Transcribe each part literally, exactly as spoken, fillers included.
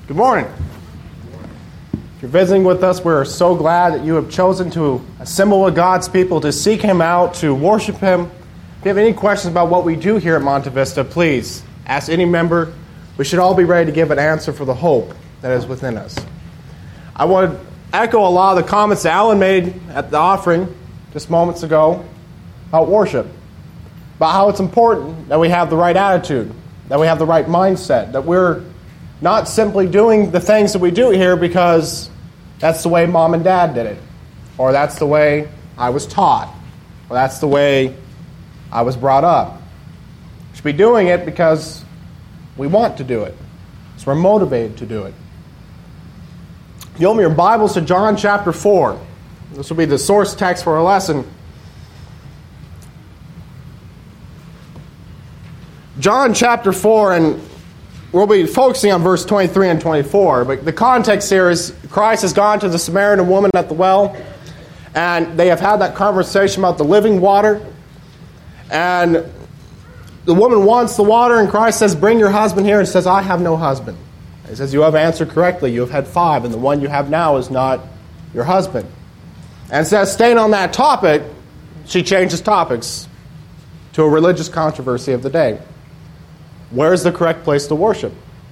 Good morning. If you're visiting with us, we're so glad that you have chosen to assemble with God's people to seek Him out, to worship Him. If you have any questions about what we do here at Monte Vista, please ask any member. We should all be ready to give an answer for the hope that is within us. I want to echo a lot of the comments that Alan made at the offering just moments ago about worship, about how it's important that we have the right attitude, that we have the right mindset, that we're not simply doing the things that we do here because that's the way mom and dad did it, or that's the way I was taught, or that's the way I was brought up. We should be doing it because we want to do it, so we're motivated to do it. You open your Bibles to John chapter four. This will be the source text for our lesson. John chapter four, and we'll be focusing on verse twenty-three and twenty-four, but the context here is Christ has gone to the Samaritan woman at the well, and they have had that conversation about the living water, and the woman wants the water, and Christ says, bring your husband here, and says, I have no husband. He says, you have answered correctly, you have had five, and the one you have now is not your husband. And instead of staying on that topic, she changes topics to a religious controversy of the day. Where is the correct place to worship?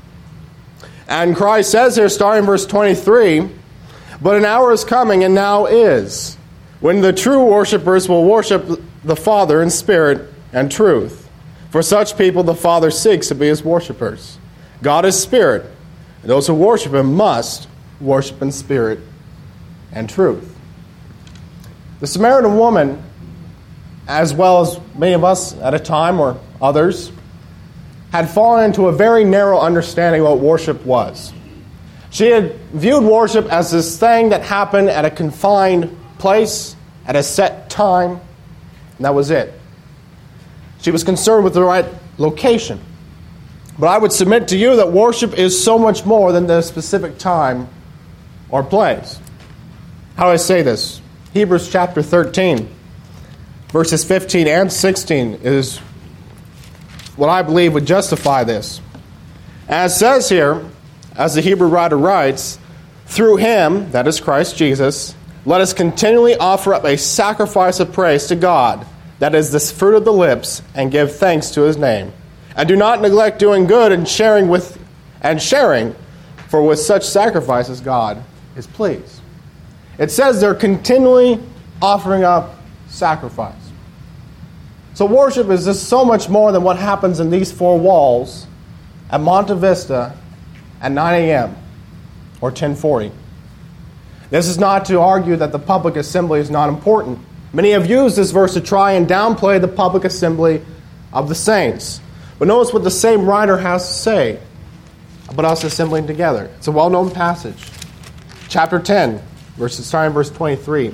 And Christ says here, starting in verse twenty-three, but an hour is coming, and now is, when the true worshipers will worship the Father in spirit and truth. For such people the Father seeks to be His worshipers. God is spirit, and those who worship Him must worship in spirit and truth. The Samaritan woman, as well as many of us at a time or others, had fallen into a very narrow understanding of what worship was. She had viewed worship as this thing that happened at a confined place, at a set time, and that was it. She was concerned with the right location. But I would submit to you that worship is so much more than the specific time or place. How do I say this? Hebrews chapter thirteen, verses fifteen and sixteen is what I believe would justify this. As it says here, as the Hebrew writer writes, through Him, that is Christ Jesus, let us continually offer up a sacrifice of praise to God, that is the fruit of the lips, and give thanks to His name. And do not neglect doing good and sharing with and sharing, for with such sacrifices God is pleased. It says they're continually offering up sacrifice. So worship is just so much more than what happens in these four walls at Monte Vista at nine a.m. or ten forty. This is not to argue that the public assembly is not important. Many have used this verse to try and downplay the public assembly of the saints. But notice what the same writer has to say about us assembling together. It's a well-known passage. Chapter ten, verses starting verse twenty-three.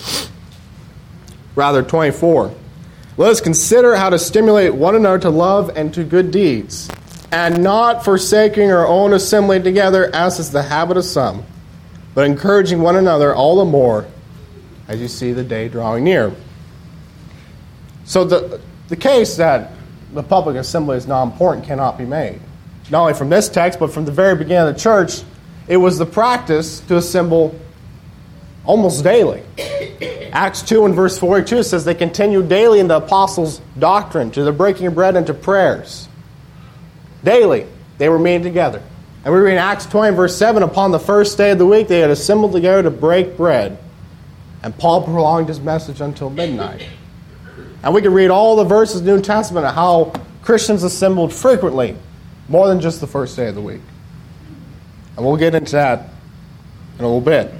Rather, twenty-four. Let us consider how to stimulate one another to love and to good deeds, and not forsaking our own assembly together, as is the habit of some, but encouraging one another all the more as you see the day drawing near. So the, the case that the public assembly is not important cannot be made. Not only from this text, but from the very beginning of the church, it was the practice to assemble almost daily. Acts two and verse forty-two says they continued daily in the apostles' doctrine, to the breaking of bread and to prayers. Daily, they were meeting together. And we read in Acts twenty verse seven, upon the first day of the week they had assembled together to break bread. And Paul prolonged his message until midnight. And we can read all the verses in the New Testament of how Christians assembled frequently, more than just the first day of the week. And we'll get into that in a little bit.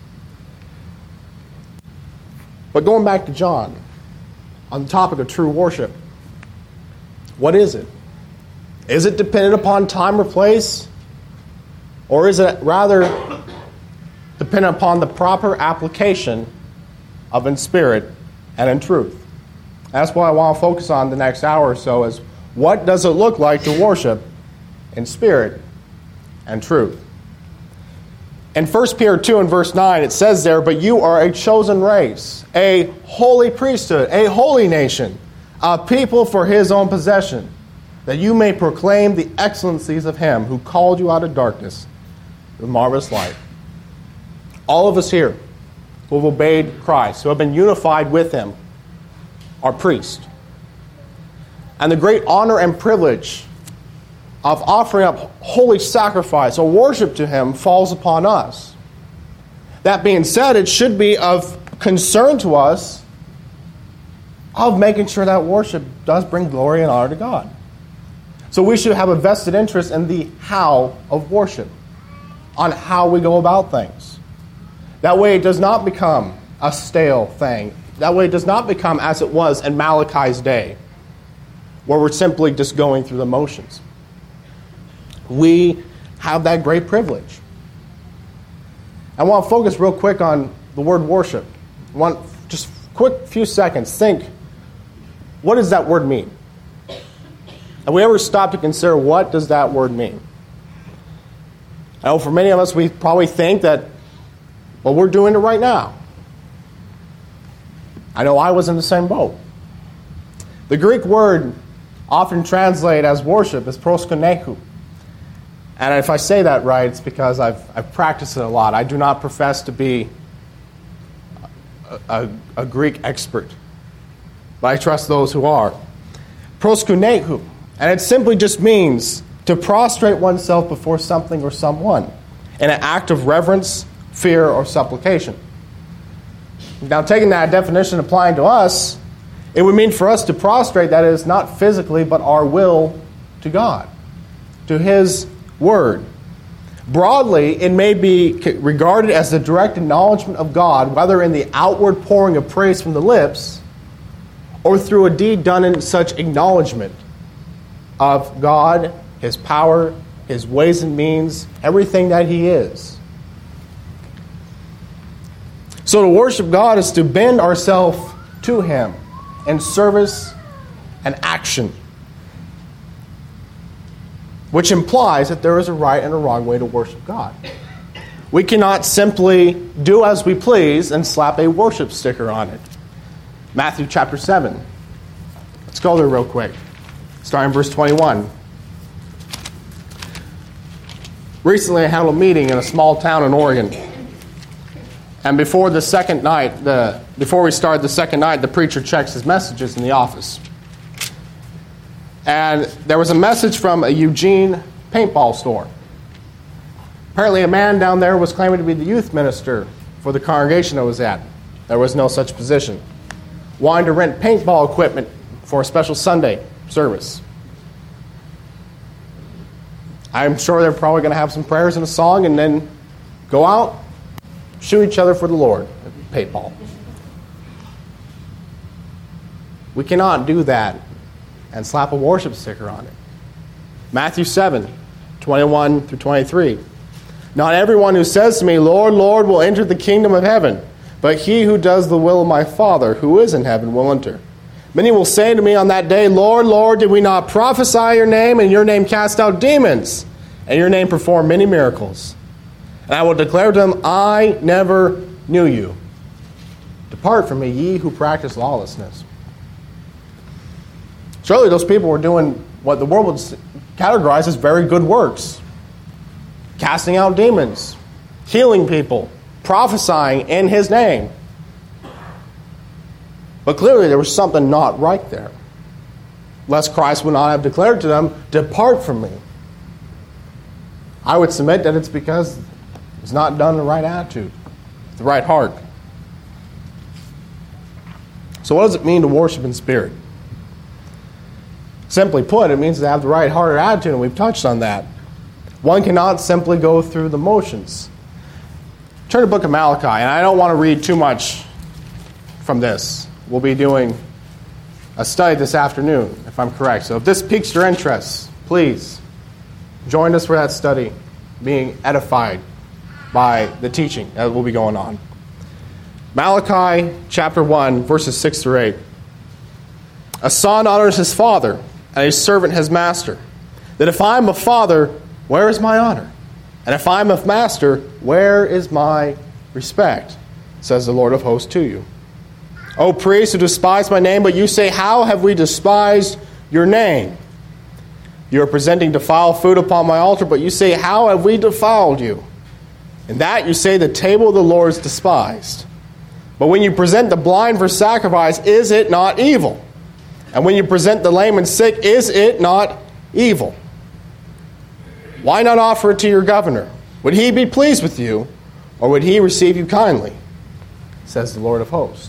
But going back to John, on the topic of true worship, what is it? Is it dependent upon time or place? Or is it rather dependent upon the proper application of in spirit and in truth? That's what I want to focus on the next hour or so, is what does it look like to worship in spirit and truth? In First Peter two and verse nine, it says there, but you are a chosen race, a holy priesthood, a holy nation, a people for His own possession, that you may proclaim the excellencies of Him who called you out of darkness with marvelous light. All of us here who have obeyed Christ, who have been unified with Him, are priests. And the great honor and privilege of offering up holy sacrifice or worship to Him falls upon us. That being said, it should be of concern to us of making sure that worship does bring glory and honor to God. So we should have a vested interest in the how of worship, on how we go about things. That way it does not become a stale thing. That way it does not become as it was in Malachi's day, where we're simply just going through the motions. We have that great privilege. I want to focus real quick on the word worship. I want just a quick few seconds. Think, what does that word mean? Have we ever stopped to consider what does that word mean? I know for many of us, we probably think that, well, we're doing it right now. I know I was in the same boat. The Greek word often translated as worship is proskuneo. And if I say that right, it's because I've, I've practiced it a lot. I do not profess to be a, a, a Greek expert, but I trust those who are. Proskuneo. And it simply just means to prostrate oneself before something or someone in an act of reverence, fear, or supplication. Now, taking that definition and applying to us, it would mean for us to prostrate, that is, not physically, but our will to God, to His Word. Broadly, it may be regarded as the direct acknowledgement of God, whether in the outward pouring of praise from the lips, or through a deed done in such acknowledgement of God, His power, His ways and means, everything that He is. So to worship God is to bend ourselves to Him in service and action, which implies that there is a right and a wrong way to worship God. We cannot simply do as we please and slap a worship sticker on it. Matthew chapter seven. Let's go there real quick. Starting in verse twenty-one. Recently I had a meeting in a small town in Oregon. And before the second night, the before we started the second night, the preacher checks his messages in the office. And there was a message from a Eugene paintball store. Apparently a man down there was claiming to be the youth minister for the congregation I was at. There was no such position. Wanting to rent paintball equipment for a special Sunday service. I'm sure they're probably going to have some prayers and a song and then go out, shoot each other for the Lord. Paintball. We cannot do that and slap a worship sticker on it. Matthew seven, twenty-one through twenty-three. Not everyone who says to me, Lord, Lord, will enter the kingdom of heaven, but he who does the will of my Father who is in heaven will enter. Many will say to me on that day, Lord, Lord, did we not prophesy in your name, and in your name cast out demons, and in your name perform many miracles? And I will declare to them, I never knew you. Depart from me, ye who practice lawlessness. Surely those people were doing what the world would categorize as very good works. Casting out demons, healing people, prophesying in His name. But clearly there was something not right there. Lest Christ would not have declared to them, depart from me. I would submit that it's because it's not done in the right attitude, the right heart. So what does it mean to worship in spirit? Simply put, it means to have the right heart or attitude, and we've touched on that. One cannot simply go through the motions. Turn to the book of Malachi, and I don't want to read too much from this. We'll be doing a study this afternoon, if I'm correct. So if this piques your interest, please join us for that study, being edified by the teaching that will be going on. Malachi chapter one, verses six through eight. A son honors his father, and a servant his master. That if I am a father, where is my honor? And if I am a master, where is my respect? Says the Lord of hosts to you. O priests who despise my name, but you say, how have we despised your name? You are presenting defiled food upon my altar, but you say, how have we defiled you? In that you say the table of the Lord is despised. But when you present the blind for sacrifice, is it not evil? And when you present the lame and sick, is it not evil? Why not offer it to your governor? Would he be pleased with you, or would he receive you kindly? Says the Lord of hosts.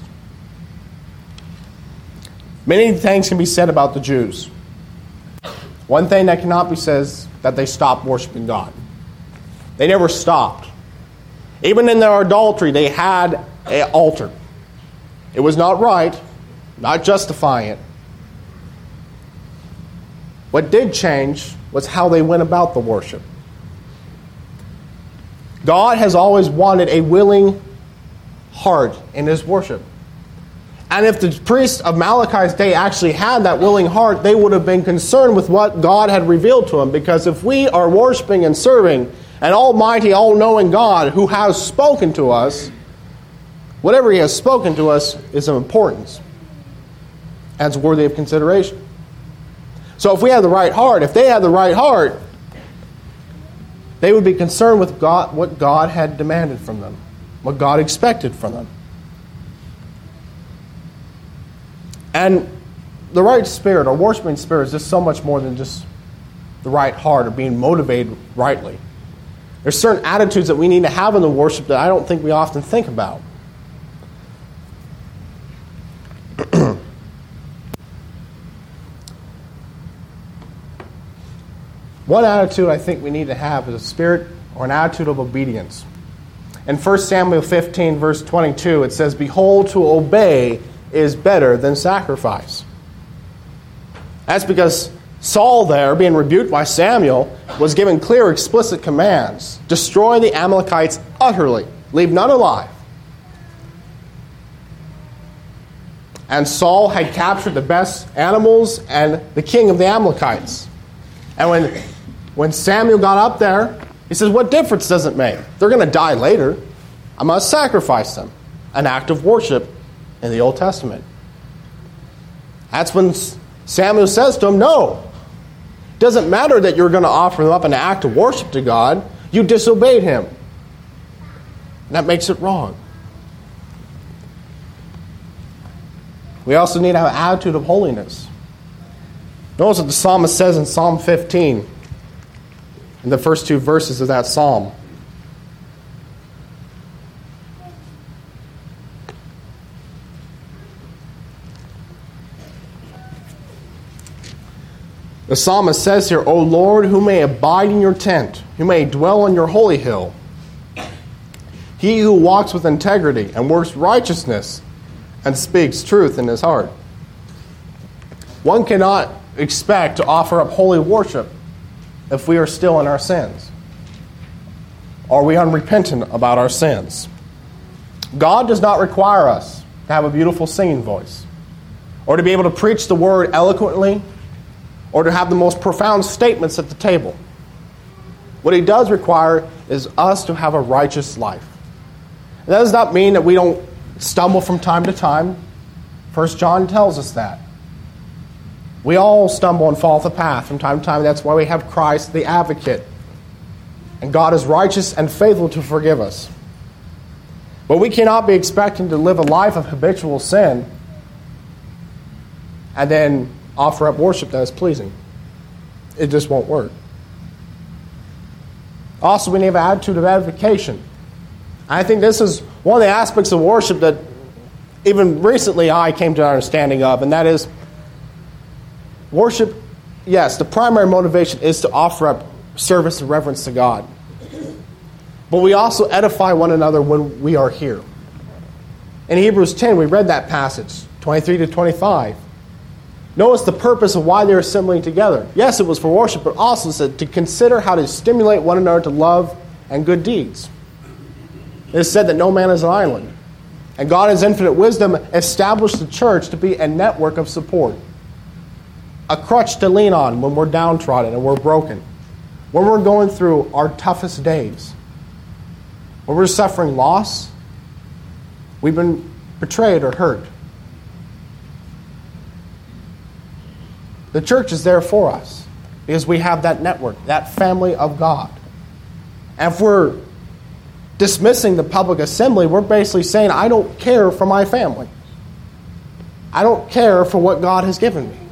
Many things can be said about the Jews. One thing that cannot be said is that they stopped worshiping God. They never stopped. Even in their adultery, they had an altar. It was not right, not justifying it. What did change was how they went about the worship. God has always wanted a willing heart in his worship. And if the priests of Malachi's day actually had that willing heart, they would have been concerned with what God had revealed to them. Because if we are worshiping and serving an almighty, all-knowing God who has spoken to us, whatever he has spoken to us is of importance and is worthy of consideration. So if we have the right heart, if they had the right heart, they would be concerned with God, what God had demanded from them, what God expected from them. And the right spirit, or worshiping spirit, is just so much more than just the right heart or being motivated rightly. There's certain attitudes that we need to have in the worship that I don't think we often think about. One attitude I think we need to have is a spirit or an attitude of obedience. In First Samuel fifteen, verse twenty-two, it says, "Behold, to obey is better than sacrifice." That's because Saul there, being rebuked by Samuel, was given clear, explicit commands. Destroy the Amalekites utterly. Leave none alive. And Saul had captured the best animals and the king of the Amalekites. And when, when Samuel got up there, he says, what difference does it make? They're going to die later. I must sacrifice them. An act of worship in the Old Testament. That's when Samuel says to him, no. It doesn't matter that you're going to offer up an act of worship to God. You disobeyed him. And that makes it wrong. We also need to have an attitude of holiness. Notice what the psalmist says in Psalm fifteen, in the first two verses of that psalm. The psalmist says here, O Lord, who may abide in your tent, who may dwell on your holy hill, he who walks with integrity and works righteousness and speaks truth in his heart. One cannot expect to offer up holy worship if we are still in our sins. Are we unrepentant about our sins? God does not require us to have a beautiful singing voice, or to be able to preach the word eloquently, or to have the most profound statements at the table. What he does require is us to have a righteous life. And that does not mean that we don't stumble from time to time. First John tells us that. We all stumble and fall off the path from time to time. That's why we have Christ, the advocate. And God is righteous and faithful to forgive us. But we cannot be expecting to live a life of habitual sin and then offer up worship that is pleasing. It just won't work. Also, we need to have an attitude of edification. I think this is one of the aspects of worship that even recently I came to an understanding of, and that is worship, yes, the primary motivation is to offer up service and reverence to God. But we also edify one another when we are here. In Hebrews ten, we read that passage, twenty-three to twenty-five. Notice the purpose of why they're assembling together. Yes, it was for worship, but also said to consider how to stimulate one another to love and good deeds. It is said that no man is an island. And God, in his infinite wisdom, established the church to be a network of support. A crutch to lean on when we're downtrodden and we're broken. When we're going through our toughest days. When we're suffering loss. We've been betrayed or hurt. The church is there for us because we have that network, that family of God. And if we're dismissing the public assembly, we're basically saying, I don't care for my family. I don't care for what God has given me.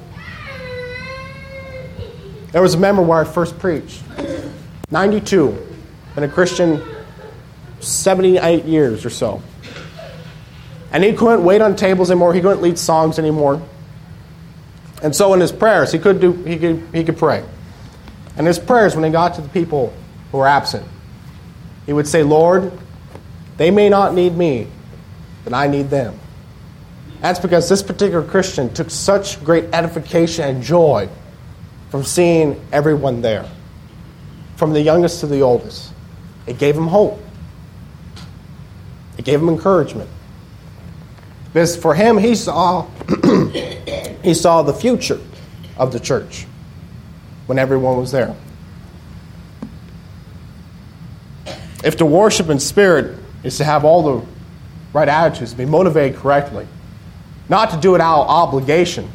There was a member where I first preached. ninety-two. Been a Christian seventy-eight years or so. And he couldn't wait on tables anymore. He couldn't lead songs anymore. And so in his prayers, he could do he could he could pray. And his prayers, when he got to the people who were absent, he would say, Lord, they may not need me, but I need them. That's because this particular Christian took such great edification and joy from seeing everyone there, from the youngest to the oldest. It gave him hope. It gave him encouragement. Because for him, he saw he saw the future of the church when everyone was there. If to worship in spirit is to have all the right attitudes, to be motivated correctly, not to do it out of obligation.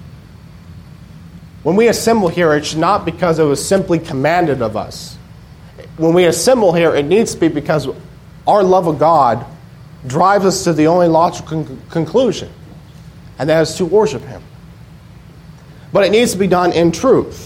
When we assemble here, it should not be because it was simply commanded of us. When we assemble here, it needs to be because our love of God drives us to the only logical con- conclusion, and that is to worship Him. But it needs to be done in truth.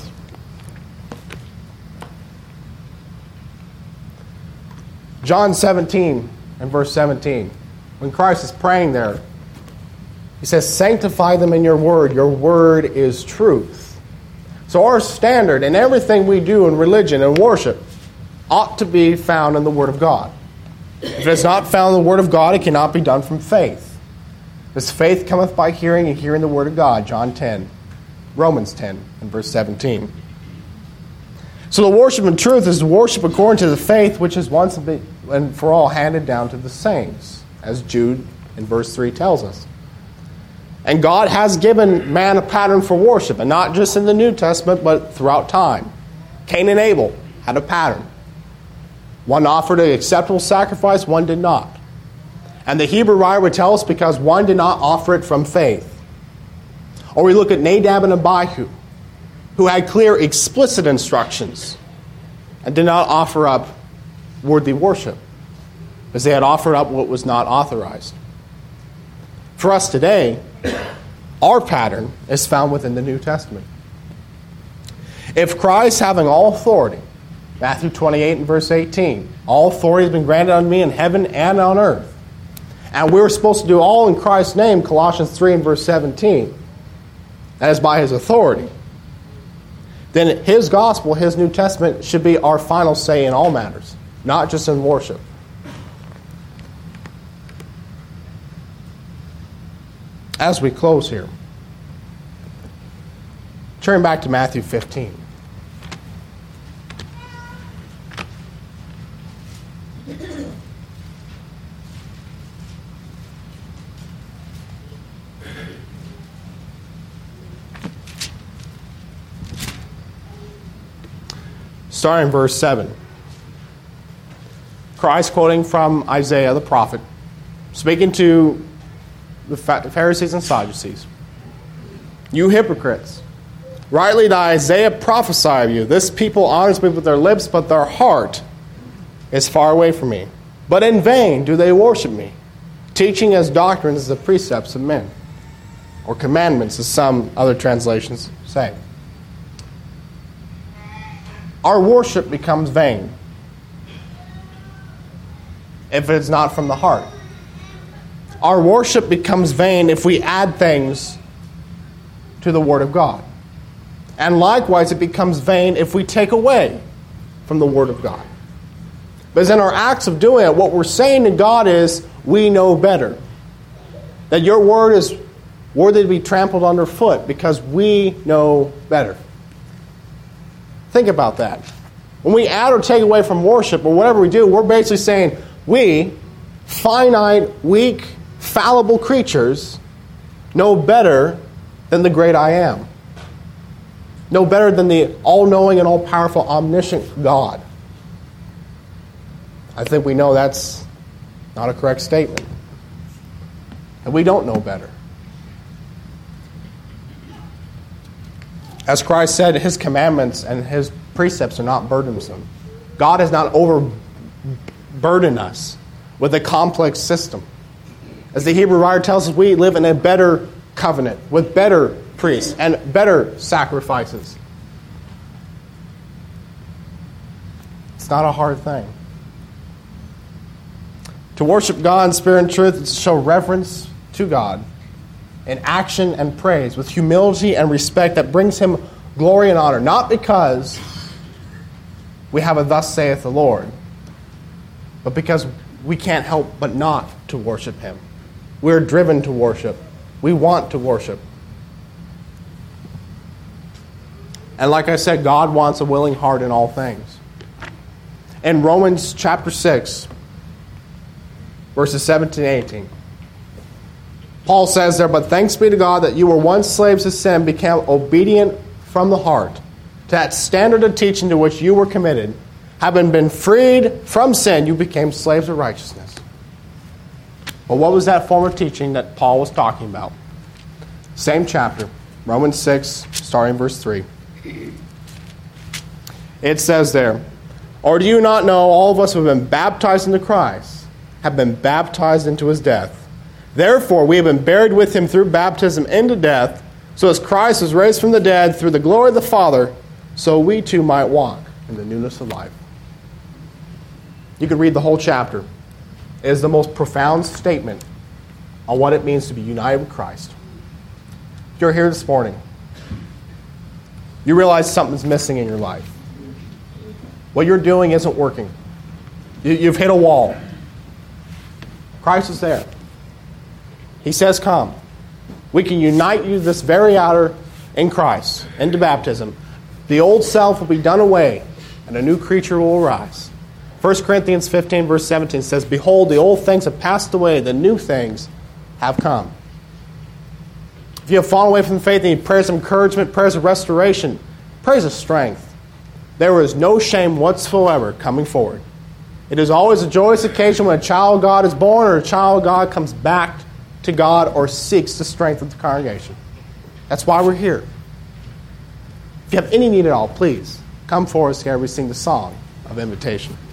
John seventeen and verse seventeen, when Christ is praying there, He says, sanctify them in your word. Your word is truth. So our standard in everything we do in religion and worship ought to be found in the Word of God. If it is not found in the Word of God, it cannot be done from faith. This faith cometh by hearing, and hearing the Word of God. John ten, Romans ten, and verse seventeen. So the worship in truth is worship according to the faith which is once and for all handed down to the saints, as Jude in verse three tells us. And God has given man a pattern for worship, and not just in the New Testament, but throughout time. Cain and Abel had a pattern. One offered an acceptable sacrifice, one did not. And the Hebrew writer would tell us because one did not offer it from faith. Or we look at Nadab and Abihu, who had clear, explicit instructions and did not offer up worthy worship, because they had offered up what was not authorized. For us today, our pattern is found within the New Testament. If Christ, having all authority, Matthew twenty-eight and verse eighteen, all authority has been granted unto me in heaven and on earth, and we're supposed to do all in Christ's name, Colossians three and verse seventeen, that is by His authority, then His gospel, His New Testament, should be our final say in all matters, not just in worship. As we close here, turn back to Matthew fifteen. Starting in verse seven. Christ quoting from Isaiah the prophet, speaking to the Pharisees and Sadducees. You hypocrites, rightly did Isaiah prophesy of you. This people honors me with their lips, but their heart is far away from me. But in vain do they worship me, teaching as doctrines the precepts of men, or commandments, as some other translations say. Our worship becomes vain if it's not from the heart. Our worship becomes vain if we add things to the Word of God. And likewise, it becomes vain if we take away from the Word of God. Because in our acts of doing it, what we're saying to God is, we know better. That your Word is worthy to be trampled underfoot because we know better. Think about that. When we add or take away from worship or whatever we do, we're basically saying, we, finite, weak, fallible creatures, know better than the great I am. Know better than the all-knowing and all-powerful, omniscient God. I think we know that's not a correct statement. And we don't know better. As Christ said, His commandments and His precepts are not burdensome. God has not over burden us with a complex system. As the Hebrew writer tells us, we live in a better covenant with better priests and better sacrifices. It's not a hard thing. To worship God in spirit and truth is to show reverence to God in action and praise with humility and respect that brings Him glory and honor, not because we have a thus saith the Lord, but because we can't help but not to worship Him. We're driven to worship. We want to worship. And like I said, God wants a willing heart in all things. In Romans chapter six, verses seventeen and eighteen, Paul says there, "But thanks be to God that you were once slaves to sin, became obedient from the heart to that standard of teaching to which you were committed. Having been freed from sin, you became slaves of righteousness." Well, what was that form of teaching that Paul was talking about? Same chapter, Romans six, starting verse three. It says there, "Or do you not know all of us who have been baptized into Christ have been baptized into His death? Therefore, we have been buried with Him through baptism into death, so as Christ was raised from the dead through the glory of the Father, so we too might walk in the newness of life." You could read the whole chapter. It is the most profound statement on what it means to be united with Christ. If you're here this morning, you realize something's missing in your life. What you're doing isn't working. You've hit a wall. Christ is there. He says, "Come." We can unite you this very hour in Christ, into baptism. The old self will be done away, and a new creature will arise. First Corinthians fifteen, verse seventeen says, "Behold, the old things have passed away, the new things have come." If you have fallen away from the faith and you need prayers of encouragement, prayers of restoration, prayers of strength, there is no shame whatsoever coming forward. It is always a joyous occasion when a child of God is born or a child of God comes back to God or seeks the strength of the congregation. That's why we're here. If you have any need at all, please come forward together. We sing the song of invitation.